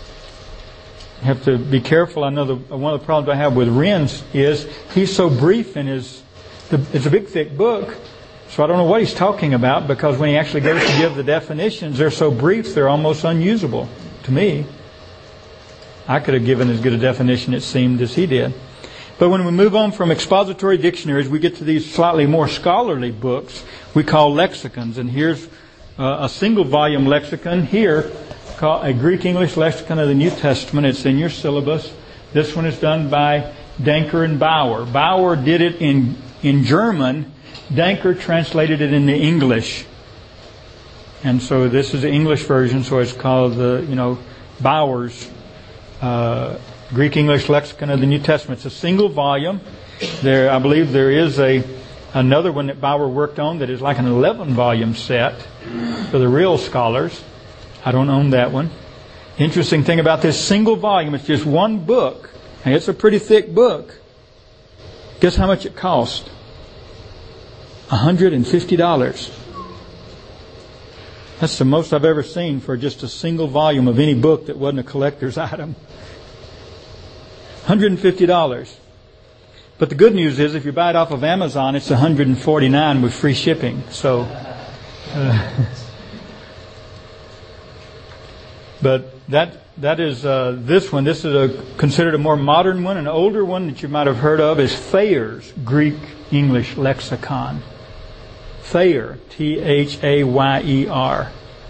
you have to be careful. I know the, one of the problems I have with Wren's is he's so brief in his... The, it's a big, thick book, so I don't know what he's talking about, because when he actually goes to give the definitions, they're so brief, they're almost unusable to me. I could have given as good a definition, it seemed, as he did. But when we move on from expository dictionaries, we get to these slightly more scholarly books we call lexicons. And here's uh, a single volume lexicon here, called a Greek-English lexicon of the New Testament. It's in your syllabus. This one is done by Danker and Bauer. Bauer did it in, in German. Danker translated it into English. And so this is the English version, so it's called the, you know, Bauer's uh Greek-English Lexicon of the New Testament. It's a single volume. There, I believe there is a another one that Bauer worked on that is like an eleven-volume set for the real scholars. I don't own that one. Interesting thing about this single volume, it's just one book. And it's a pretty thick book. Guess how much it cost? one hundred fifty dollars. That's the most I've ever seen for just a single volume of any book that wasn't a collector's item. one hundred fifty dollars. But the good news is, if you buy it off of Amazon, it's one hundred forty-nine dollars with free shipping. So, uh, but that that is uh, this one. This is a considered a more modern one. An older one that you might have heard of is Thayer's Greek English Lexicon. Thayer, T H A Y E R.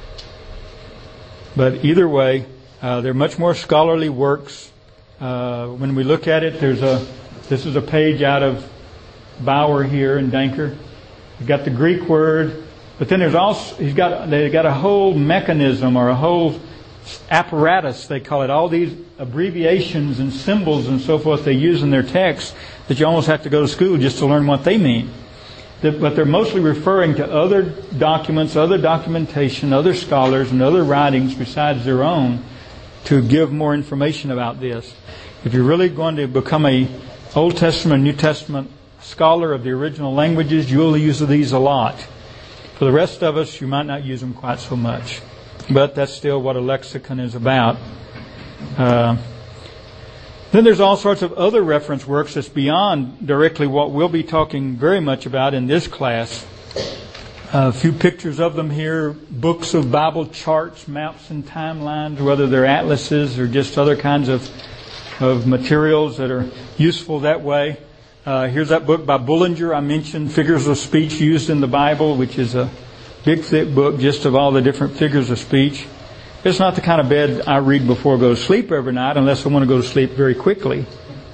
But either way, uh, they're much more scholarly works. Uh, when we look at it, there's a this is a page out of Bauer here in Danker. You've got the Greek word, but then there's also he's got they got a whole mechanism or a whole apparatus, they call it, all these abbreviations and symbols and so forth they use in their text that you almost have to go to school just to learn what they mean. But they're mostly referring to other documents, other documentation, other scholars, and other writings besides their own to give more information about this. If you're really going to become a Old Testament, New Testament scholar of the original languages, you'll use these a lot. For the rest of us, you might not use them quite so much. But that's still what a lexicon is about. Uh, then there's all sorts of other reference works that's beyond directly what we'll be talking very much about in this class. A few pictures of them here, books of Bible charts, maps and timelines, whether they're atlases or just other kinds of, of materials that are useful that way. Uh, here's that book by Bullinger. I mentioned Figures of Speech Used in the Bible, which is a big, thick book just of all the different figures of speech. It's not the kind of bed I read before I go to sleep every night unless I want to go to sleep very quickly.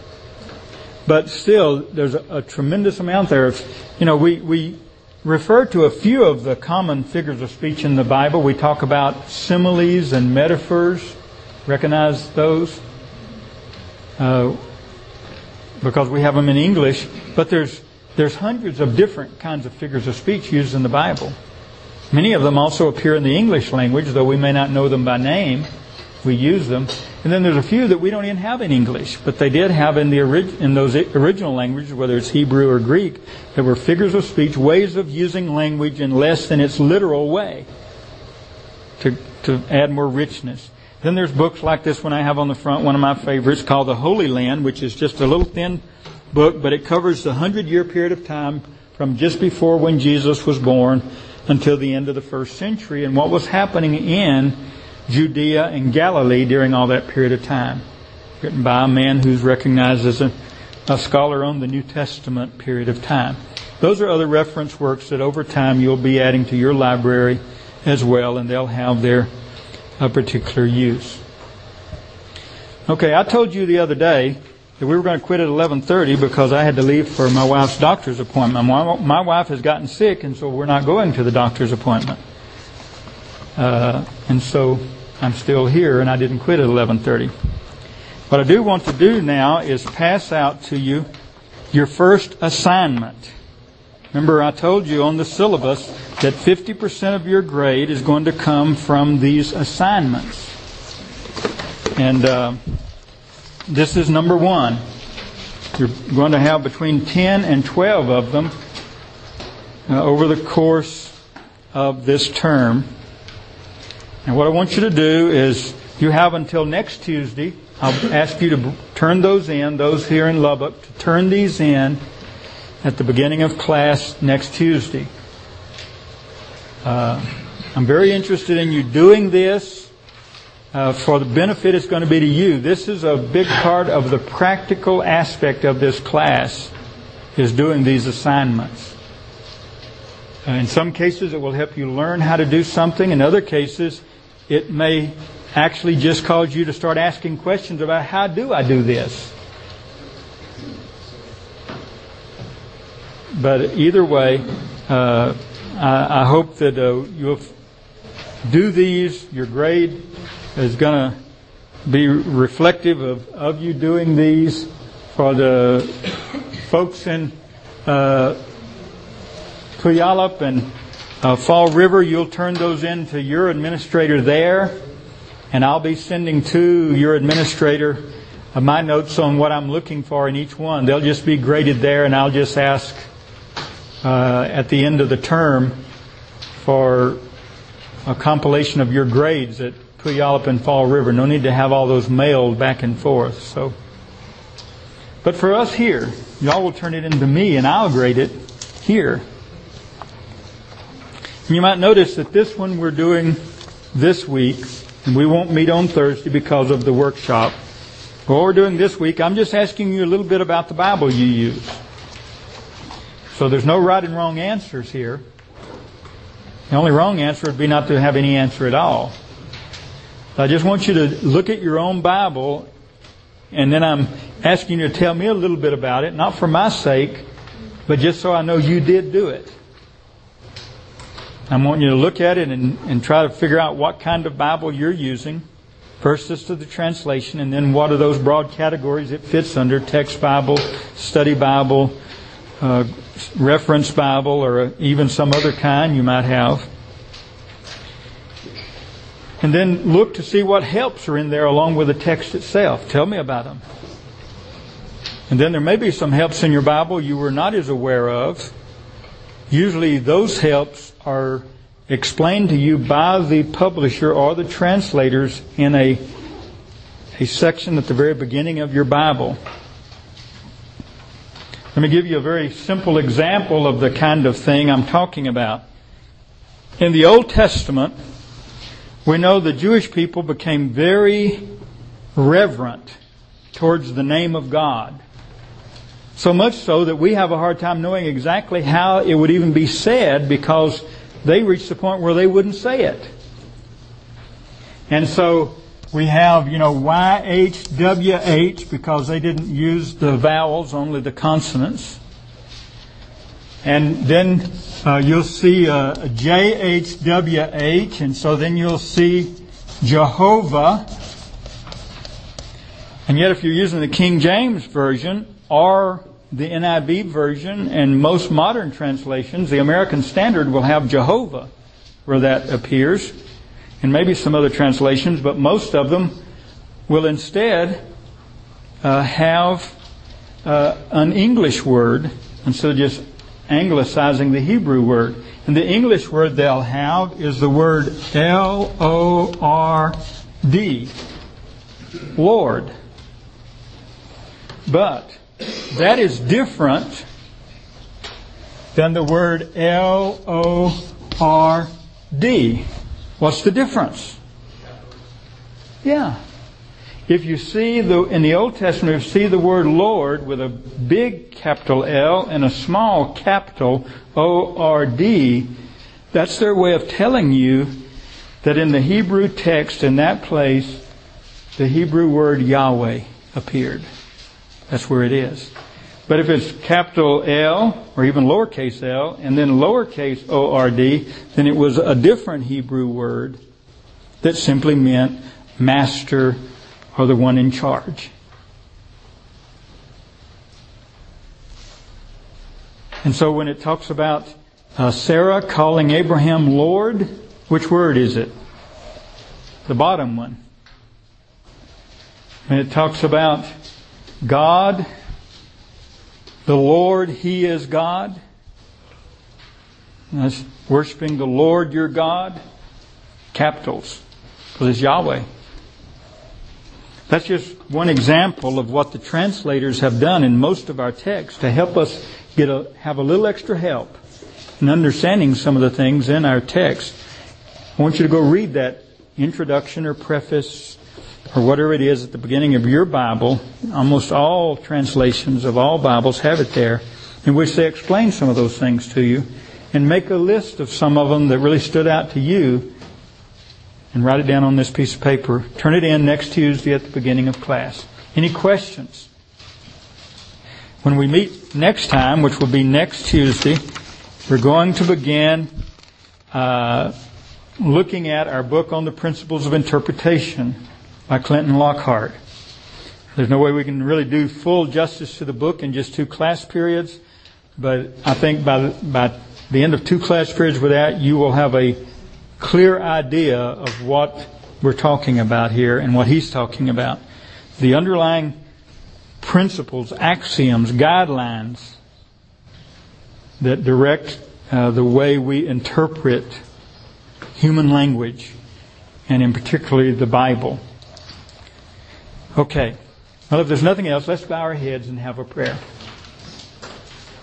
But still, there's a, a tremendous amount there. Of, you know, we, we refer to a few of the common figures of speech in the Bible. We talk about similes and metaphors. Recognize those? Uh, because we have them in English. But there's there's hundreds of different kinds of figures of speech used in the Bible. Many of them also appear in the English language, though we may not know them by name. We use them. And then there's a few that we don't even have in English, but they did have in the orig- in those original languages, whether it's Hebrew or Greek, that were figures of speech, ways of using language in less than its literal way to, to add more richness. Then there's books like this one I have on the front, one of my favorites, called The Holy Land, which is just a little thin book, but it covers the hundred-year period of time from just before when Jesus was born until the end of the first century, and what was happening in Judea and Galilee during all that period of time. Written by a man who's recognized as a, a scholar on the New Testament period of time. Those are other reference works that over time you'll be adding to your library as well, and they'll have their a particular use. Okay, I told you the other day that we were going to quit at eleven thirty because I had to leave for my wife's doctor's appointment. My, my wife has gotten sick, and so we're not going to the doctor's appointment. Uh, and so I'm still here, and I didn't quit at eleven thirty. What I do want to do now is pass out to you your first assignment. Remember, I told you on the syllabus that fifty percent of your grade is going to come from these assignments. And uh, this is number one. You're going to have between ten and twelve of them uh, over the course of this term. And what I want you to do is, you have until next Tuesday. I'll ask you to turn those in, those here in Lubbock, to turn these in at the beginning of class next Tuesday. Uh, I'm very interested in you doing this uh, for the benefit it's going to be to you. This is a big part of the practical aspect of this class, is doing these assignments. Uh, in some cases, it will help you learn how to do something. In other cases, it may actually just cause you to start asking questions about, how do I do this? But either way, uh, I, I hope that uh, you'll do these. Your grade is going to be reflective of, of you doing these. For the folks in uh, Puyallup and uh, Fall River, you'll turn those in to your administrator there. And I'll be sending to your administrator uh, my notes on what I'm looking for in each one. They'll just be graded there, and I'll just ask uh, at the end of the term for a compilation of your grades at Puyallup and Fall River. No need to have all those mailed back and forth. So, but for us here, y'all will turn it into me, and I'll grade it here. And you might notice that this one we're doing this week, and we won't meet on Thursday because of the workshop. What we're doing this week, I'm just asking you a little bit about the Bible you use. So there's no right and wrong answers here. The only wrong answer would be not to have any answer at all. I just want you to look at your own Bible, and then I'm asking you to tell me a little bit about it, not for my sake, but just so I know you did do it. I want you to look at it and, and try to figure out what kind of Bible you're using. First is to the translation, and then what are those broad categories it fits under: text Bible, study Bible, uh, reference Bible, or even some other kind you might have. And then look to see what helps are in there along with the text itself. Tell me about them. And then there may be some helps in your Bible you were not as aware of. Usually those helps are explained to you by the publisher or the translators in a, a section at the very beginning of your Bible. Let me give you a very simple example of the kind of thing I'm talking about. In the Old Testament, we know the Jewish people became very reverent towards the name of God. So much so that we have a hard time knowing exactly how it would even be said, because they reached the point where they wouldn't say it. And so we have, you know, Y H W H because they didn't use the vowels, only the consonants. And then uh, you'll see uh, J H W H, and so then you'll see Jehovah. And yet if you're using the King James Version or the N I V version and most modern translations, the American Standard will have Jehovah where that appears, and maybe some other translations, but most of them will instead uh, have uh, an English word instead of just anglicizing the Hebrew word. And the English word they'll have is the word L O R D, Lord. But that is different than the word L O R D. What's the difference? Yeah. If you see the in the Old Testament, if you see the word Lord with a big capital L and a small capital O R D, that's their way of telling you that in the Hebrew text in that place, the Hebrew word Yahweh appeared. That's where it is. But if it's capital L or even lowercase l and then lowercase O R D, then it was a different Hebrew word that simply meant master or the one in charge. And so when it talks about uh, Sarah calling Abraham Lord, which word is it? The bottom one. When it talks about God, the Lord, He is God. That's worshiping the Lord your God. Capitals. Because it's Yahweh. That's just one example of what the translators have done in most of our texts to help us get a, have a little extra help in understanding some of the things in our text. I want you to go read that introduction or preface or whatever it is at the beginning of your Bible. Almost all translations of all Bibles have it there, in which they explain some of those things to you, and make a list of some of them that really stood out to you, and write it down on this piece of paper. Turn it in next Tuesday at the beginning of class. Any questions? When we meet next time, which will be next Tuesday, we're going to begin uh, looking at our book on the Principles of Interpretation by Clinton Lockhart. There's no way we can really do full justice to the book in just two class periods, but I think by the, by the end of two class periods with that, you will have a clear idea of what we're talking about here and what he's talking about. The underlying principles, axioms, guidelines that direct uh, the way we interpret human language, and in particularly the Bible. Okay. Well, if there's nothing else, let's bow our heads and have a prayer.